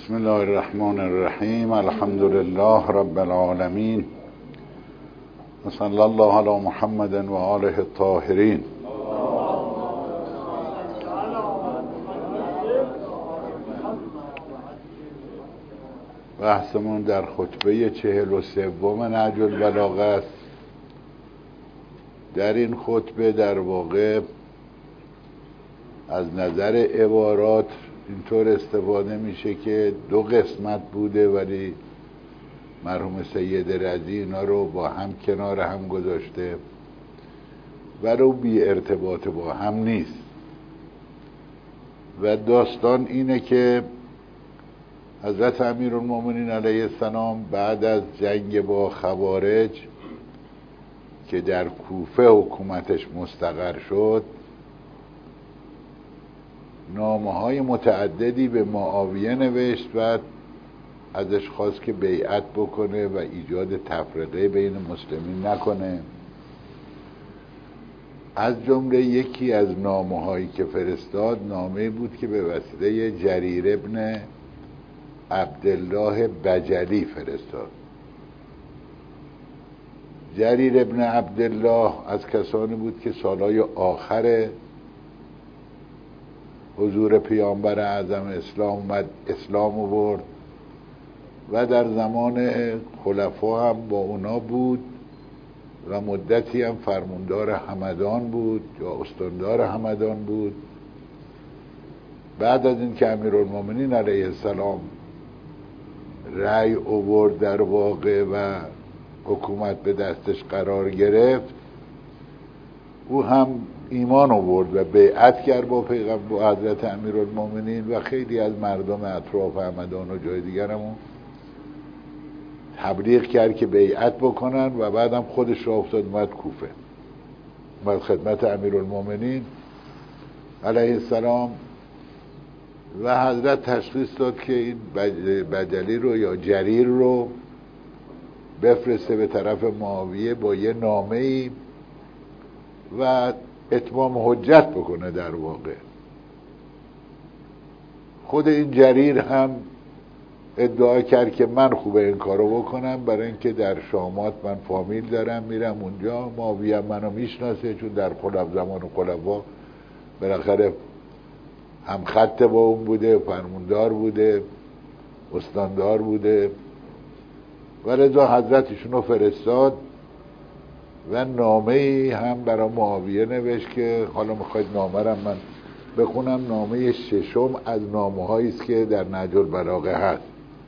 بسم الله الرحمن الرحیم. الحمد لله رب العالمین و صلی الله علی محمد و آله الطاهرین. بحثمون در خطبه 43 نهج البلاغه است. در این خطبه در واقع از نظر عبارات اینطور استفاده میشه که دو قسمت بوده، ولی مرحوم سید رضی اینا رو با هم کنار هم گذاشته، ولو بی ارتباط با هم نیست. و داستان اینه که حضرت امیرالمومنین علیه السلام بعد از جنگ با خوارج که در کوفه حکومتش مستقر شد، نامه‌های متعددی به معاویه نوشت و ازش خواست که بیعت بکنه و ایجاد تفرقه بین مسلمین نکنه. از جمله یکی از نامه‌هایی که فرستاد نامه‌ای بود که به وسیله جریر ابن عبدالله بجلی فرستاد. جریر ابن عبدالله از کسانی بود که سالهای آخر حضور پیامبر اعظم اسلام اومد، اسلام آورد و در زمان خلفا هم با اونا بود و مدتی هم فرماندار همدان بود یا استاندار همدان بود. بعد از این که امیرالمومنین علیه السلام رأی آورد در واقع و حکومت به دستش قرار گرفت، او هم ایمان آورد و بیعت کرد با پیغمبر، با حضرت امیرالمومنین، و خیلی از مردم اطراف همدان و جای دیگر هم تبلیغ کرد که بیعت بکنن و بعدم خودش را افتاد اومد کوفه، اومد خدمت امیرالمومنین علیه السلام و حضرت تشخیص داد که این بجلی رو یا جریر رو بفرسته به طرف معاویه با یه نامه‌ای و اتمام حجت بکنه. در واقع خود این جریر هم ادعا کرد که من خوبه این کارو بکنم، برای اینکه در شامات من فامیل دارم، میرم اونجا، معاویه منو میشناسه، چون در زمان خلفا بالاخره هم خط با اون بوده، فرماندار بوده، استاندار بوده. و لذا حضرتشون رو فرستاد و نامه‌ای هم برای معاویه نوشت که حالا میخواید نامه رو من بخونم. نامه ششم از نامه‌هایی است که در نهج البلاغه هست.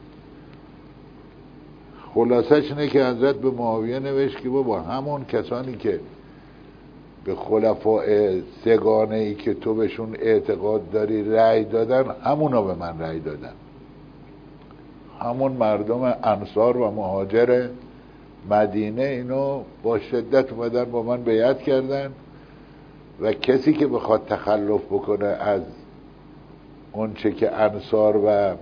خلاصش اینه که حضرت به معاویه نوشت که با همون کسانی که به خلفاء سگانه ای که تو بهشون اعتقاد داری رأی دادن، همونا به من رأی دادن، همون مردم انصار و مهاجر مدینه، اینو با شدت اومدن با من بیعت کردن و کسی که بخواد تخلف بکنه از اون چه که انصار و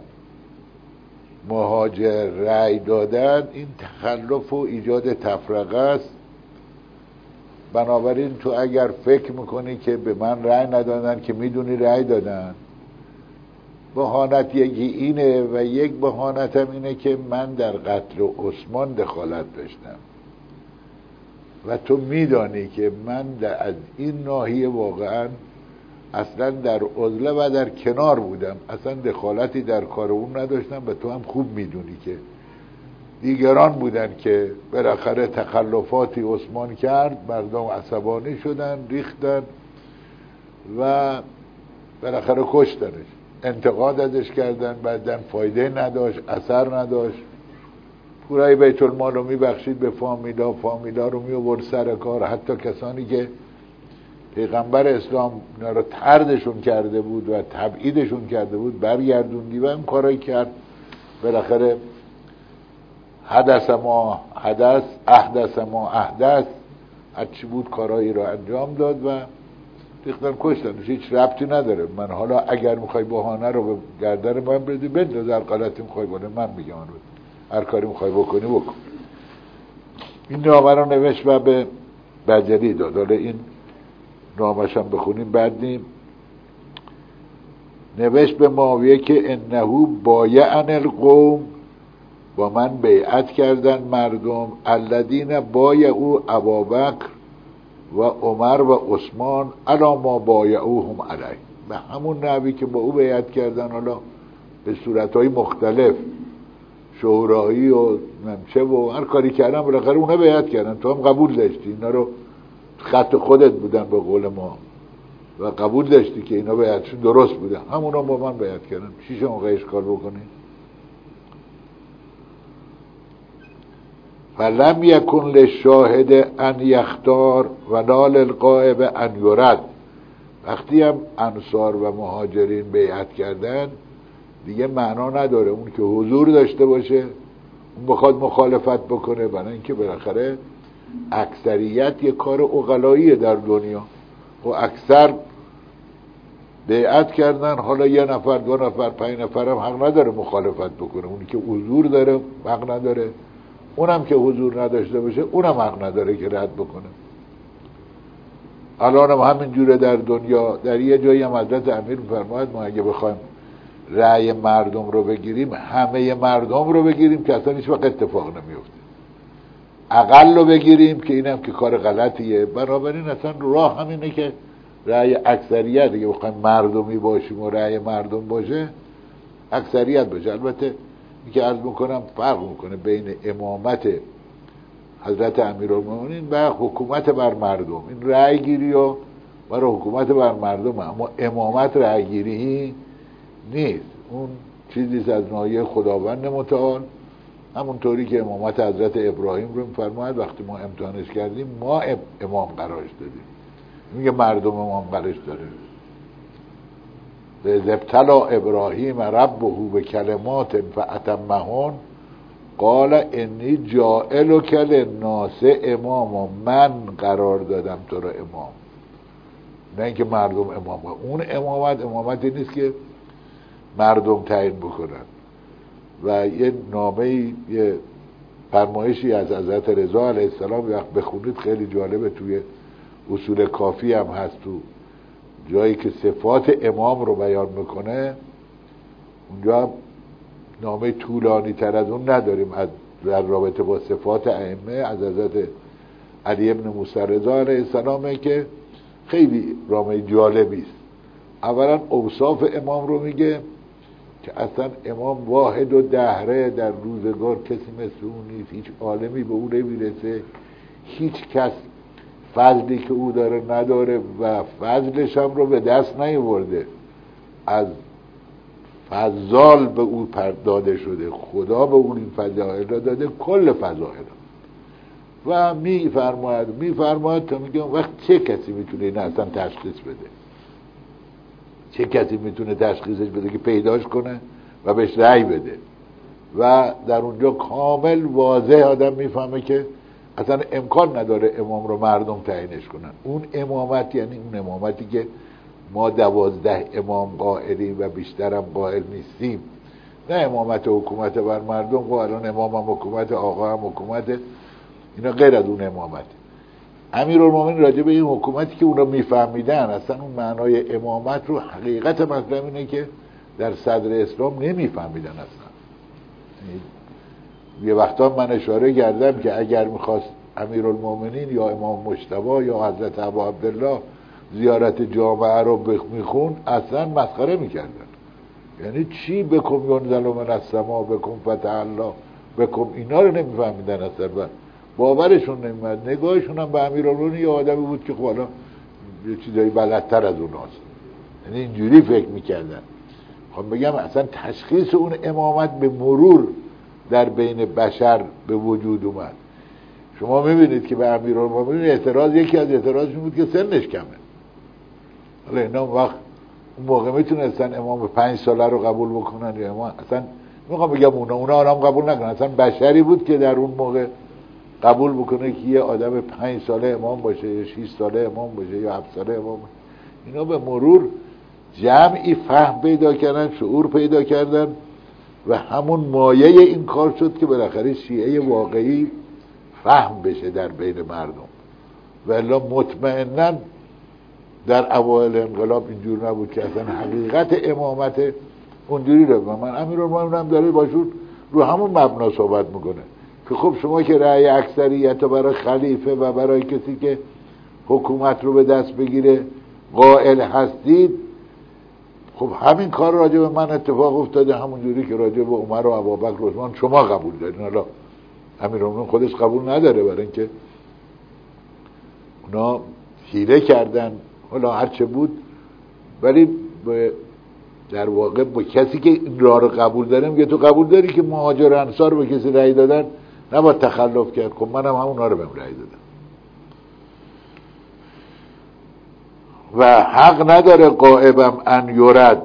مهاجر رأی دادن، این تخلف و ایجاد تفرقه است. بنابراین تو اگر فکر میکنی که به من رأی ندادن که میدونی رأی دادن، بهانت یکی اینه و یک بهانتم اینه که من در قتل عثمان دخالت داشتم و تو میدانی که من از این ناحیه واقعا اصلا در عزله و در کنار بودم، اصلا دخالتی در کار اون نداشتم و تو هم خوب میدونی که دیگران بودن که بالاخره تخلفاتی عثمان کرد، مردم عصبانی شدن، ریختن و بالاخره کشتنش، انتقاد ازش کردن، بعدن فایده نداشت، اثر نداشت. پورای بیت المال رو میبخشید به فامیلا رو میورد سر کار، حتی کسانی که پیغمبر اسلام اینا رو طردشون کرده بود و تبعیدشون کرده بود برگردوندی و این کارایی کرد. بالاخره حدث ما حدث، احدث ما احدث، هرچی بود کارایی رو انجام داد و ریختن کشتنش. هیچ ربطی نداره. من حالا اگر میخوای بهانه رو به گردن من بدی بنداز، هر غلطی میخوای کنه من میگم رو، هر کاری میخوای بکنی بکن. این نامه رو نوشت و به بجلی داد. حالا این نامش هم بخونیم بعد نیم. نوشت به معاویه که انه بایعن القوم، با من بیعت کردن مردم، الذین بایعوا ابابکر و عمر و عثمان علی ما بایعوهم علیه، به همون نحوی که با او بیعت کردن، حالا به صورتهای مختلف، شورایی و نمچه و هر کاری کردن، بالاخره اونا بیعت کردن، تو هم قبول داشتی اینا رو، خط خودت بودن به قول ما و قبول داشتی که اینا بیعتشون درست بودن، همونا با من بیعت کردن، چی شما اشکال بکنی؟ فلم یکن للشاهد ان یختار ولا للغائب ان یرد. وقتی هم انصار و مهاجرین بیعت کردن دیگه معنا نداره اون که حضور داشته باشه اون بخواد مخالفت بکنه، برای اینکه بالاخره اکثریت یه کار عقلاییه در دنیا و اکثر بیعت کردن، حالا یه نفر، دو نفر، 5 نفر هم حق نداره مخالفت بکنه، اونی که حضور داره حق نداره، اونم که حضور نداشته باشه اونم حق نداره که رد بکنه. الان هم همین جوره در دنیا. در یه جایی هم حضرت امیر می‌فرماید ما اگه بخوایم رأی مردم رو بگیریم، همه مردم رو بگیریم که اصلا هیچ وقت اتفاق نمیفته، اقل رو بگیریم که اینم که کار غلطیه. بنابراین اصلا راه همینه که رأی اکثریت، اگه بخوایم مردمی باشیم و رأی مردم باشه اکثریت باشه. البته این که عرض میکنم فرق میکنه بین امامت حضرت امیرالمومنین و حکومت بر مردم. این رأی گیری و برای حکومت بر مردم، اما امامت رأی گیری نیست، اون چیزیست از ناحیه خداوند متعال. همونطوری که امامت حضرت ابراهیم رو میفرماید وقتی ما امتحانش کردیم ما امام قرارش دادیم، میگه مردم امام قرارش داره. به ابتلا ابراهیم ربه به کلمات فاتمهن قال انی جاعلک للناس اماما، من قرار دادم تو رو امام، نه اینکه مردم امام. اون امامتی نیست که مردم تعیین بکنن. و یه نامه، یه فرمایشی از حضرت رضا علیه السلام وقت بخونید خیلی جالبه، توی اصول کافی هم هست، تو جایی که صفات امام رو بیان میکنه اونجا نامه طولانی تر از اون نداریم از در رابطه با صفات ائمه، از حضرت علی ابن موسی رضا علیه السلامه که خیلی نامه جالبی است. اولا اوصاف امام رو میگه که اصلا امام واحد و دهره، در روزگار کسی مثل اون نیست، هیچ عالمی به اون نمیرسه، هیچ کس فضلی که او داره نداره و فضلش هم رو به دست نیاورده، از فضال به او داده شده، خدا به اون این فضائل را داده، کل فضائل و میفرماید تا میگم وقت چه کسی میتونه این اصلا تشخیص بده؟ چه کسی میتونه تشخیصش بده که پیداش کنه و بهش رأی بده؟ و در اونجا کامل واضح آدم میفهمه که اصلا امکان نداره امام رو مردم تعیینش کنن. اون امامت یعنی اون امامتی که ما 12 امام قائلیم و بیشترم قائل نیستیم، نه امامت حکومت بر مردم. و الان امام هم حکومت، آقا هم حکومت، اینا غیر از اون امامت. امیرالمومنین راجع به این حکومتی که اونا میفهمیدن، اصلا اون معنای امامت رو، حقیقت مطلب اینه که در صدر اسلام نمیفهمیدن اصلا. یه وقتا من اشاره کردم که اگر میخواست امیرالمومنین یا امام مجتبی یا حضرت ابو عبدالله زیارت جامعه رو میخوند اصلا مسخره میکردن. یعنی چی بکن ینزل من السما، بکن فتح الله، بکن، اینا رو نمیفهمیدن اصلا و باورشون نمیاد. نگاهشون هم به امیرالمومنین یه آدمی بود که حالا یه چیزایی بلدتر از اوناست، یعنی اینجوری فکر میکردن. خب بگم اصلا تشخیص اون امامت به مرور در بین بشر به وجود اومد. شما میبینید که به امیرالمومنین اعتراض، یکی از اعتراضشون بود که سنش کمه. حالا اینا وقت اون موقع میتونستن امام 5 ساله رو قبول بکنن یا امام، اصلا میخوام بگم اونا هم قبول نکنن، اصلا بشری بود که در اون موقع قبول بکنه که یه آدم 5 ساله امام باشه یا 6 ساله امام باشه یا 7 ساله امام باشه. اینا به مرور جمعی فهم پیدا کردن، شعور پیدا کردن و همون مایه این کار شد که بالاخره شیعه واقعی فهم بشه در بین مردم. و الا مطمئناً در اوایل انقلاب اینجور نبود که اصلا حقیقت امامت اونجوری رو من امیرالمومنین داره باشون رو همون مبنا صحبت میکنه که خب شما که رأی اکثریت برای خلیفه و برای کسی که حکومت رو به دست بگیره قائل هستید، خب همین کار راجع به من اتفاق افتاده، همون جوری که راجع به عمر و ابوبکر و عثمان شما قبول دارین. حالا امیرالمومنین خودش قبول نداره برای اینکه اونا حیله کردن، حالا هرچه بود، ولی در واقع با کسی که این راه رو قبول داره میگه تو قبول داری که مهاجر انصار به کسی رأی دادن نباید تخلف کرد، خب منم همونا رو بهم رأی دادم و حق نداره غائبم ان یرد.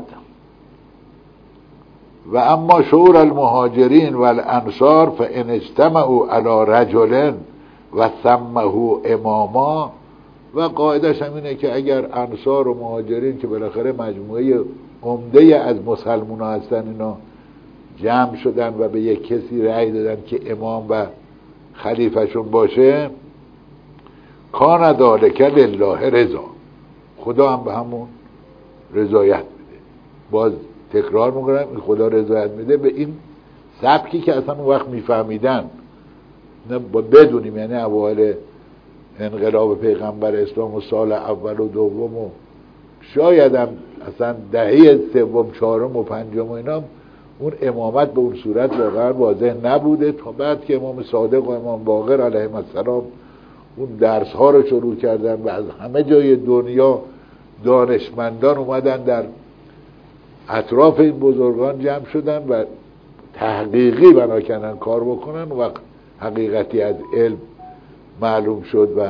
و اما شعور المهاجرین و الانصار فان اجتمعوا علی رجل و سمه اماما، و قاعدش هم اینه که اگر انصار و مهاجرین که بالاخره مجموعه عمده از مسلمان ها هستن اینا جمع شدن و به یک کسی رأی دادن که امام و خلیفهشون باشه، کان ذلک لله رضا، خدا هم به همون رضایت میده. باز تکرار میکنم این خدا رضایت میده به این سبکی که اصلا اون وقت میفهمیدن، نه بدونیم، یعنی اوایل انقلاب پیغمبر اسلام و سال اول و دوم و شاید هم اصلا دهه سوم چهارم و پنجم و اینا اون امامت به اون صورت واقعا واضح نبوده، تا بعد که امام صادق و امام باقر علیهم السلام اون درس ها رو شروع کردن و از همه جای دنیا دانشمندان اومدن در اطراف این بزرگان جمع شدن و تحقیقی بنا کردن کار بکنن و حقیقتی از علم معلوم شد. و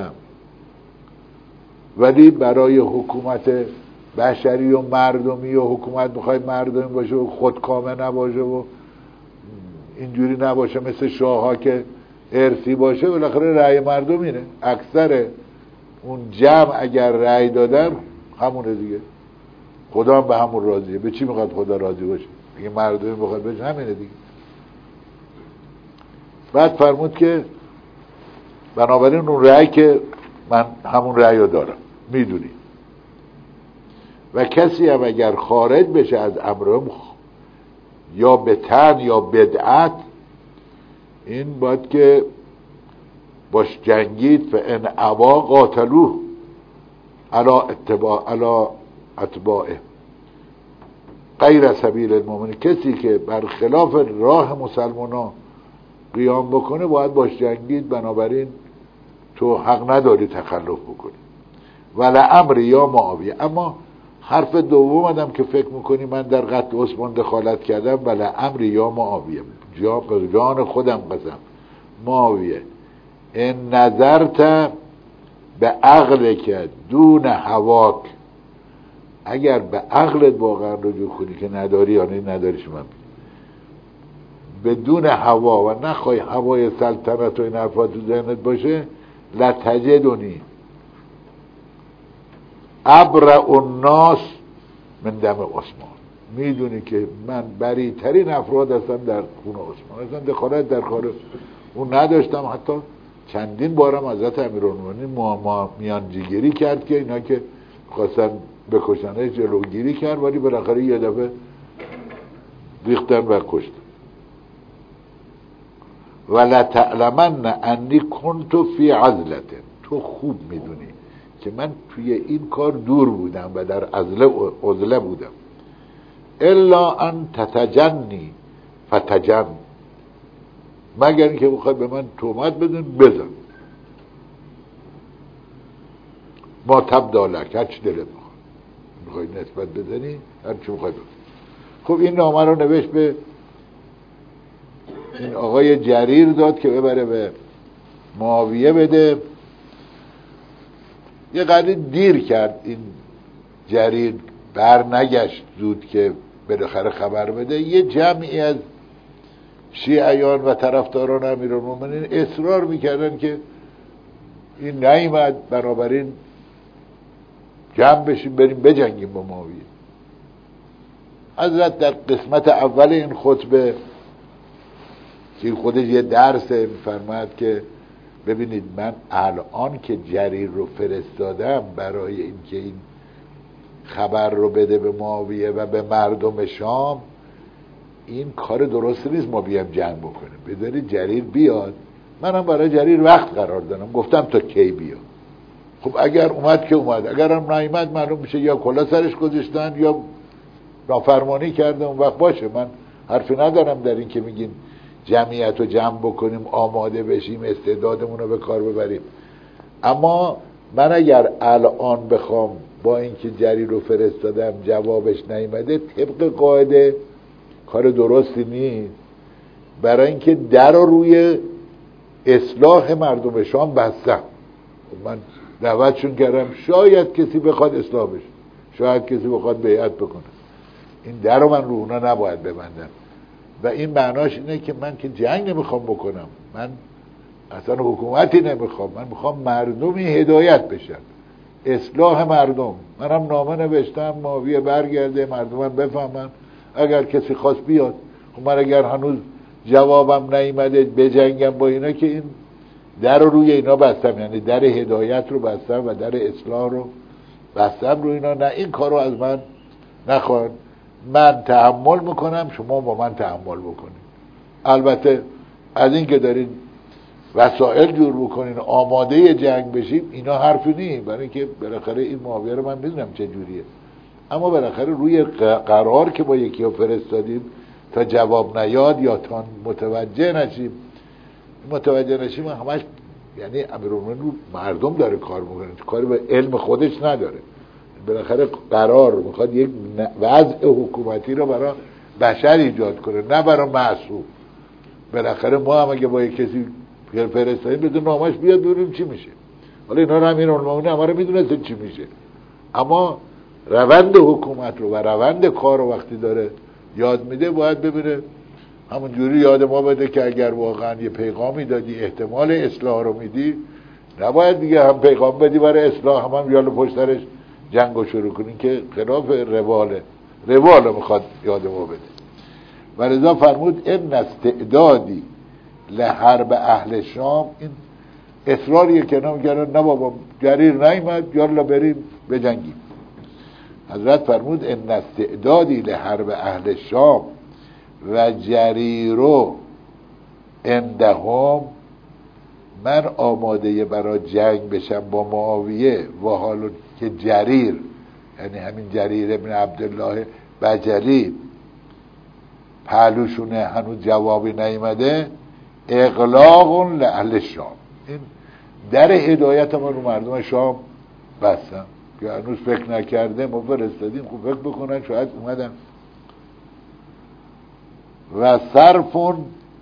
ولی برای حکومت بشری و مردمی و حکومت میخوای مردمی باشه و خودکامه نباشه و اینجوری نباشه مثل شاه ها که ارثی باشه، بالاخره رأی مردم اینه، اکثر اون جمع اگر رأی دادن همونه دیگه، خدا هم به همون راضیه. به چی میخواد خدا راضی باشه؟ اگه مردمی بخواد بشه همینه دیگه. بعد فرمود که بنابراین اون رأی که من همون رأی رو دارم میدونی، و کسی هم اگر خارج بشه از امرم یا به تن یا بدعت، این باید که باش جنگید، فان ابا قاتلوه علی اتباعه غیر سبیل المؤمنین. کسی که بر خلاف راه مسلمان ها قیام بکنه باید باش جنگید، بنابراین تو حق نداری تخلف بکنی. ولی امر یا معاویه، اما حرف دوم آدم که فکر میکنی من در قتل عثمان دخالت کردم، ولی امر یا معاویه، جان خودم قسم معاویه، ان نظرت به عقل که دون هواک، اگر به عقلت واقعا رجوع کنی که نداری، یعنی نداریش من بدون هوا و نخوای هوای سلطنت و این حرفات تو ذهنت باشه، لتجدنی ابرأ الناس من دم عثمان، میدونی که من بری ترین افراد هستم در خون عثمان، اصلا دخالت در کار اون نداشتم. حتی چندین بارم حضرت امیرالمومنین میانجیگری کرد که اینا که خواستن بکشنه جلوگیری کرد، ولی بالاخره یه دفعه ریختن و کشتن. ولا تعلمن انی کنت فی عزلت، تو خوب میدونی که من توی این کار دور بودم و در عزله بودم. الا ان تتجنی فتجن، مگر اینکه بخوای به من تهمت بدن بزن، ما تبدا لک، هر چی دلت میخوای نسبت بزنی، هر چی میخوای بزن. خب این نامه رو نوشت به این آقای جریر داد که ببره به معاویه بده. یه قدری دیر کرد این جریر، بر نگشت زود که بالاخره خبر بده. یه جمعی از شیعیان و طرفداران امیرالمومنین اصرار میکردن که این نیامد، بنابراین جمع بشیم بریم بجنگیم با معاویه. حضرت در قسمت اول این خطبه که خودش یه درسه میفرماد که ببینید من الان که جریر رو فرستادم برای اینکه این خبر رو بده به معاویه و به مردم شام، این کار درست نیست ما بیام جنگ بکنیم، بذارید جریر بیاد. منم برای جریر وقت قرار دادم، گفتم تا کی بیاد. خب اگر اومد که اومد، اگر هم نیامد معلوم میشه یا کلا سرش گذاشتن یا نافرمانی کرده، اون وقت باشه. من حرفی ندارم در این که میگین جمعیت رو جمع بکنیم، آماده بشیم، استعدادمون رو به کار ببریم. اما من اگر الان بخوام با اینکه جریر رو فرستادم جوابش نیامده، طبق قاعده کار درستی نیست، برای اینکه در رو روی اصلاح مردم شام بستم. من دعوتشون کردم، شاید کسی بخواد اصلاح بشه، شاید کسی بخواد بیعت بکنه، این در رو من رو اونا نباید ببندم. و این معناش اینه که من که جنگ نمیخوام بکنم، من اصلا حکومتی نمیخوام، من میخوام مردمی هدایت بشن، اصلاح مردم. منم نامه نوشتم معاویه برگرده، مردمم بفهمن، اگر کسی خواست بیاد. خب من اگر هنوز جوابم نیامده بجنگم با اینا، که این در رو روی اینا بستم، یعنی در هدایت رو بستم و در اصلاح رو بستم رو اینا. نه، این کار رو از من نخوان، من تحمل میکنم، شما با من تحمل بکنید. البته از این که دارین وسائل جور بکنین آماده جنگ بشیم، اینا حرفی نیست، برای اینکه بالاخره این معاویه رو من میدونم چه جوریه. اما بالاخره روی قرار که با یکی ها فرستادیم تا جواب نیاد یا تا متوجه نشیم، متوجه نشیم همش، یعنی امیرالمومنین مردم داره کار میکنه، کاری به علم خودش نداره. بالاخره قرار میخواد یک وضع حکومتی رو برای بشر ایجاد کنه، نه برای معصوم. بالاخره ما هم اگه با یک کسی فرستادیم بده نامش بیاد ببینیم چی میشه. حالا اینا رو امیرالمومنین همه رو میدونست چی میشه، اما روند حکومت رو و روند کار رو وقتی داره یاد میده، باید ببینه همون جوری یاد ما بده که اگر واقعا یه پیغامی دادی احتمال اصلاح رو میدی، نباید دیگه هم پیغام بدی برای اصلاح، هم یالا پشت سرش جنگو شروع کنین که خلاف روال میخواد یاد ما بده. و لذا فرمود ان استعدادی لحرب اهل شام، این اصراریه که نمیگرن نه بابا جریر نیامد یالا بریم بجنگیم. حضرت فرمود ان استعدادی لحرب اهل شام و جریرو عندهم، من آماده برای جنگ بشم با معاویه و حالا که جریر، یعنی همین جریر ابن عبدالله بجلی پهلوشونه هنوز جوابی نیامده، اغلاق لأهل شام، این در هدایت ما رو مردم شام بستم که هنوز فکر نکرده ما فرستادیم، خوب فکر بکنن شاید اومدن. و صرفون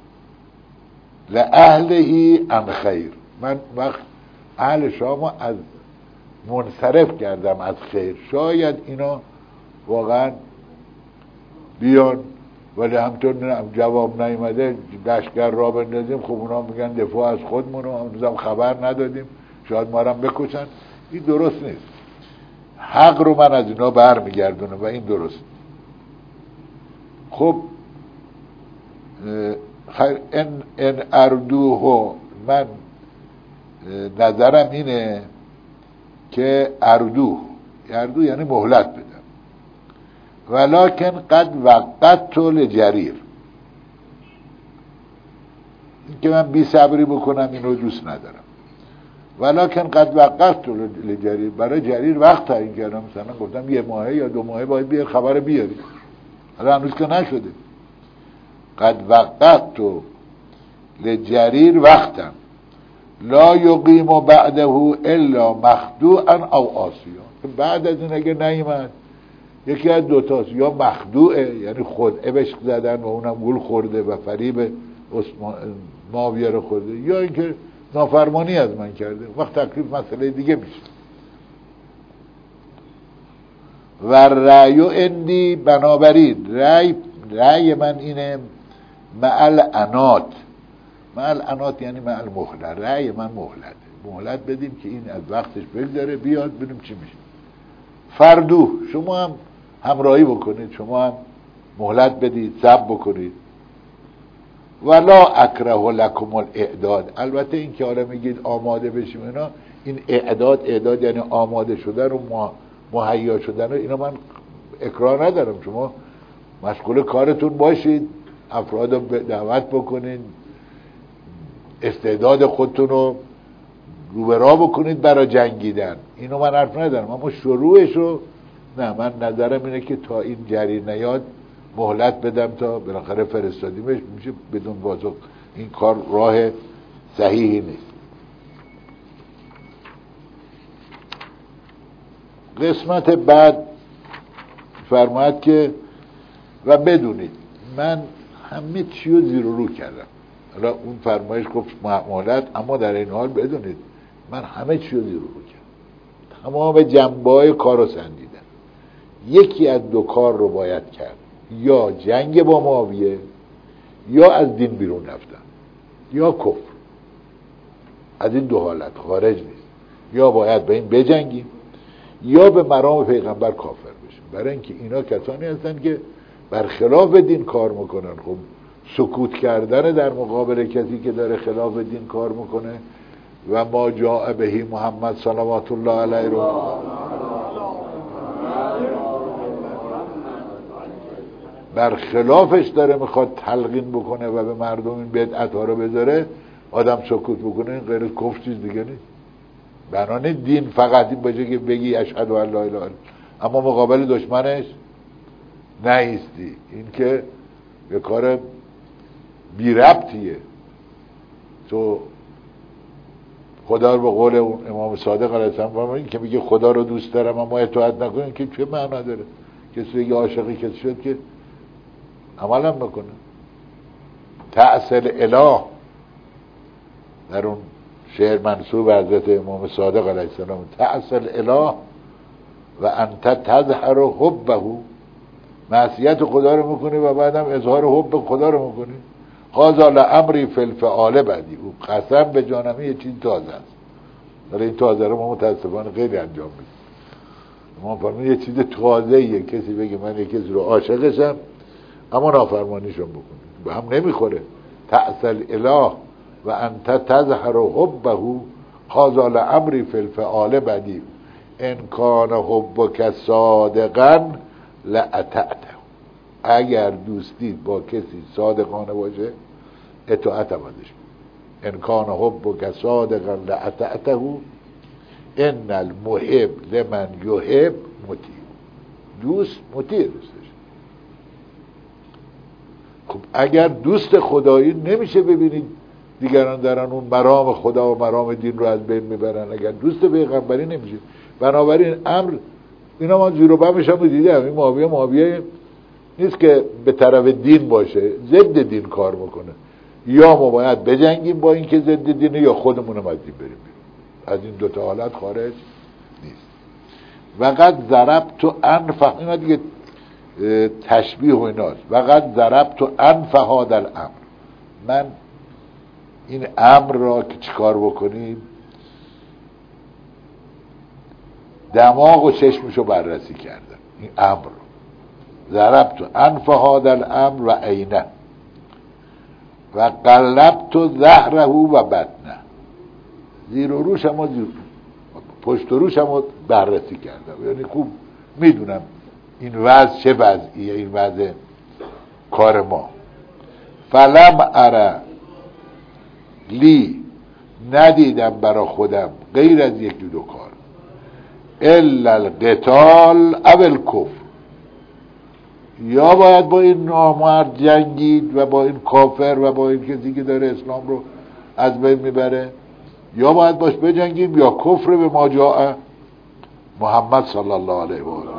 لأهلهی عن خیر، من وقت اهل شام از منصرف کردم از خیر، شاید اینا واقعا بیان، ولی همطور جواب نیامده لشکر را بندازیم، خب اونا میگن دفاع از خودمونو هنوزم خبر ندادیم، شاید ما هم بکشن. این درست نیست، حق رو من از اینا برمیگردونم و این درست. خب خیر ان اردوه، من نظرم اینه که اردو یعنی مهلت بدم، ولکن قد وقت لجریر، این که من بی صبری بکنم اینو دوست ندارم. ولکن قد وقت لجریر، برای جریر وقت تعیین کردم، مثلا گفتم 1 ماه یا 2 ماه باید بیار خبر بیاری، حالا هنوز که نشده. قد وقت لجریر وقتا لا یقیم بعده الا مخدوعا او آسیا، بعد از این اگه نیامد یکی از 2 تاست، یا مخدوعه یعنی خدعه بهش زدن و اونم گول خورده و فریب معاویه رو خورده، یا اینکه نافرمانی از من کرده، وقت تکلیف مسئله دیگه میشه. و رأی اندی، بنابراین رأی من اینه معل انات یعنی معل مهلت، رأی من مهلت بدیم که این از وقتش بگذره بیاد ببینیم چی میشه. فردو، شما هم همراهی بکنید، شما هم مهلت بدید، صبر بکنید. ولا اکره لکم الاعداد، البته این که حالا میگید آماده بشیم اینا، این اعداد یعنی آماده شده رو مهیا شدن اینا من اکراه ندارم، شما مشغول کارتون باشید، افراد رو دعوت بکنید، استعداد خودتون رو روبرا بکنید برای جنگیدن، اینو من حرف ندارم، اما شروعش رو نه، من نظرم اینه که تا این جری نیاد مهلت بدم تا بالاخره فرستادیمش، میشه بدون بازو. این کار راه صحیحی نیست. قسمت بعد فرماید که و بدونید من همه چی رو زیر و رو کردم. حالا اون فرمایش گفت مهلت، اما در این حال بدونید من همه چی رو زیر و رو کردم، تمام جنبه‌های کار رو سنجیدم. یکی از دو کار رو باید کرد، یا جنگ با معاویه، یا از دین بیرون رفتن، یا کفر. از این دو حالت خارج نیست، یا باید به این بجنگیم یا به مرام پیغمبر کافر بشیم، برای اینکه اینا کسانی هستن که برخلاف دین کار میکنن. خب سکوت کردن در مقابل کسی که داره خلاف دین کار میکنه و ما جاء بهی محمد صلوات الله علیه رو برخلافش داره میخواد تلقین بکنه و به مردم این بدعت‌ها رو بذاره، آدم سکوت بکنه، این غیر از کفر چیز دیگه نیست. بنانه دین فقط این باشه که بگی اشهد ان لا اله الا، اما مقابل دشمنش نایستی. این که یه کار بی ربطیه. تو خدا رو به قول اون امام صادق علیه السلام فرمودن که میگه خدا رو دوست دارم اما اطاعت نکنین، که چه معنا داره؟ کسی بگه عاشقی کسی شد که عمل هم بکنه. تأصل اله در اون شعر منصوب حضرت امام صادق علیه السلام، تأصل اله و انت تظهر حبه، معصیت خدا رو میکنی و بعدم اظهار حب خدا رو میکنی. قاضا لامری فی الفعال بدی، او قسم به جانمه یه چیز تازه است، ولی این تازه رو ما متاسفانه غیر انجام میدیم. ما فرمودیم یه چیز تازه‌ایه کسی بگه من یه کسی رو عاشقشم اما نافرمانیشون بکنه، به هم نمیخوره. تأصل اله و انت تظهر حبه قاضا لامری فی الفعال بدی، ان کان حبک صادقا لاطعته، اگر دوستی با کسی صادقانه باشه اطاعت هم ازش. ان کان حبک صادقا لاطعته ان المحب لمن یحب مطیع، دوست مطیع دوستش. خب اگر دوست خدایی نمیشه ببینید دیگران دارن اون مرام خدا و مرام دین رو از بین میبرن، اگر دوست پیغمبری نمیشه. بنابراین امر اینا ما زیر و بمش هم دیدیم، این معاویه نیست که به طرف دین باشه، ضد دین کار میکنه. یا ما باید بجنگیم با این که ضد دینه، یا خودمونم از دین بریم. از این دوتا حالت خارج نیست. وقد ضربت انفه، اینا دیگه تشبیه و ایناست. وقد ضربت انفه هذا الامر، من این امر را که چیکار بکنیم، دماغ و چشمشو بررسی کردم. این امر ضربت انف هذا الامر و عینه و قلبت ظهره و بطنه، زیر و روش هم پشت و روش هم بررسی کردم. یعنی خوب میدونم این وضع چه وضعیه، این وضع کار ما. فلم اره لی، ندیدم برا خودم غیر از یکی دو کار، الا القتال او الکفر، یا باید با این نامرد جنگید و با این کافر و با این کسی که داره اسلام رو از بین میبره، یا باید باش بجنگیم، یا کفر به ما جاء محمد صلی الله علیه و آله.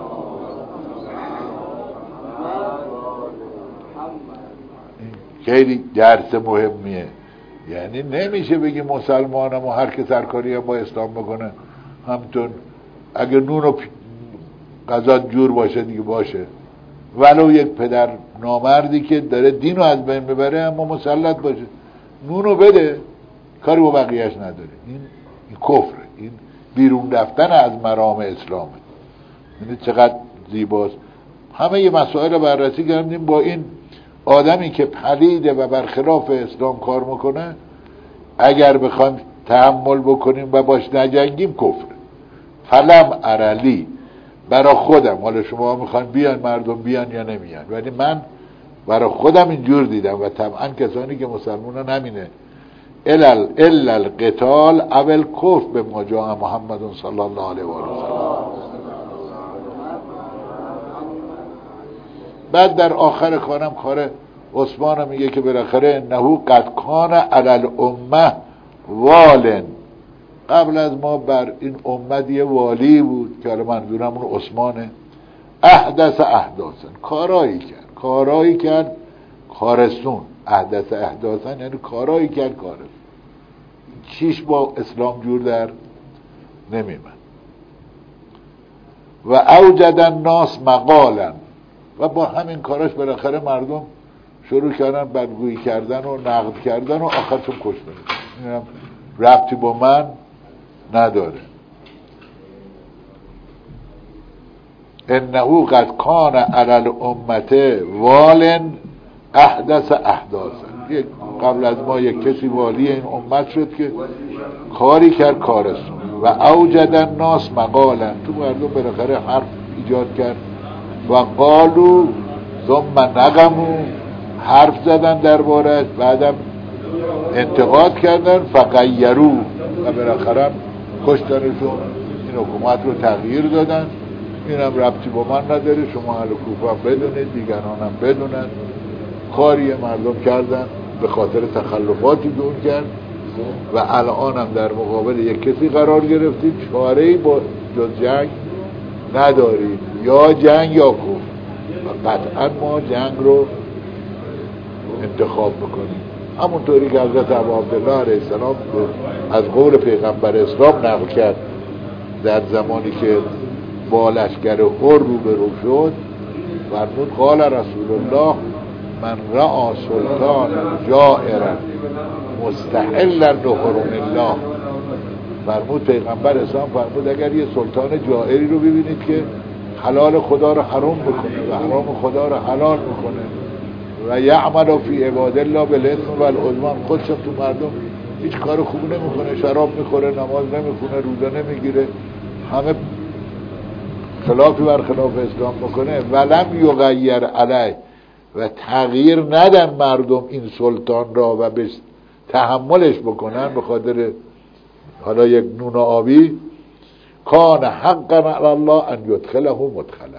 خیلی درس مهمیه. یعنی نمیشه بگی مسلمانم و هر که سرکاری هم با اسلام بکنه همتون، اگه نون و غذا جور باشه دیگه باشه، ولو یک پدر نامردی که داره دین رو از بین ببره اما مسلط باشه، نونو بده، کاری با بقیهش نداره. این کفره، این بیرون رفتن از مرام اسلامه. یعنی چقدر زیباست. همه یه مسائل رو بررسی کردیم. با این آدمی که پلیده و برخلاف اسلام کار میکنه اگر بخوایم تحمل بکنیم و باش نجنگیم کفره. فلم ارلی برای خودم، حالا شما میخوان بیان مردم بیان یا نمیان، ولی من برای خودم اینجور دیدم و طبعا کسانی که مسلمانان همینه. الا القتال اول کفر به ما جاء محمد صلی الله علیه و آله. بعد در آخر کار عثمان میگه که بالاخره انه قد کان علی الامه والن، قبل از ما بر این امت یه والی بود که حالا منظورم اون عثمانه. احدث احداثن، کارایی کرد کارستون. احدث احداثن یعنی کارایی کرد کارستون. چیش با اسلام جور در نمیمن. و اوجد الناس مقالا، و با همین کاراش بالاخره مردم شروع کردن بدگویی کردن و نقد کردن و آخرشون کشتن. اینم ربطی با من نداره. انه قد کان علی الامه والن احدث احداثا، قبل از ما یک کسی والی این امت شد که کاری کرد کارستون. و اوجد الناس مقالا، تو مردم بالاخره حرف ایجاد کرد. و قالو ثم نقمو، حرف زدن دربارش، بعدم انتقاد کردن. فغیرو، و بالاخره کشتنشون، این حکومت رو تغییر دادن. اینم ربطی با من نداره، شما اهل کوفه هم بدونید، دیگران هم بدونن. کاری مردم کردن به خاطر تخلفاتی که اون کرد و الان هم در مقابل یک کسی قرار گرفتید، چاره‌ای با جز جنگ ندارید، یا جنگ یا کفر، و قطعا ما جنگ رو انتخاب بکنیم. همونطوری که حضرت ابو عبدالله علیه السلام از قول پیغمبر اسلام نقل کرد در زمانی که با لشکر حر روبرو شد، فرمود قال رسول الله من رأى سلطان جائرا مستحلا لحرم الله. فرمود پیغمبر اسلام، فرمود اگر یه سلطان جائری رو ببینید که حلال خدا رو حرام بکنه و حرام خدا رو حلال میکنه و یعمل فی عباد الله بالاثم والعدوان، خودش تو مردم هیچ کار خوب نمیکنه، شراب میخوره، نماز نمیخونه، روزه نمیگیره، همه خلافی بر خلاف اسلام میکنه، ولم یغیر علیه، و تغییر ندن مردم این سلطان را و به تحملش بکنن به خاطر حالا یک نون آبی، کان حقا علی الله ان یدخله مدخله،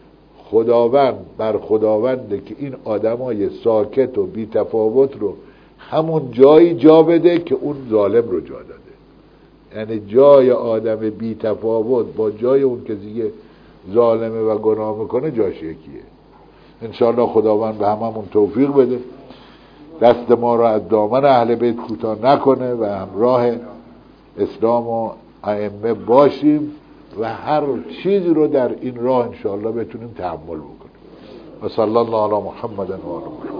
خداونده که این آدمای ساکت و بی تفاوت رو همون جایی جا بده که اون ظالم رو جا داده. یعنی جای آدم بی تفاوت با جای اون کسی که ظالمه و گناه میکنه جاش یکیه. انشاءالله خداوند به هممون توفیق بده، دست ما را از دامن اهل بیت کوتاه نکنه و همراه اسلام و ائمه باشیم و هر چیزی رو در این راه انشاءالله بتونیم تحمل بکنیم. و صلی الله علی محمد و آله محمد.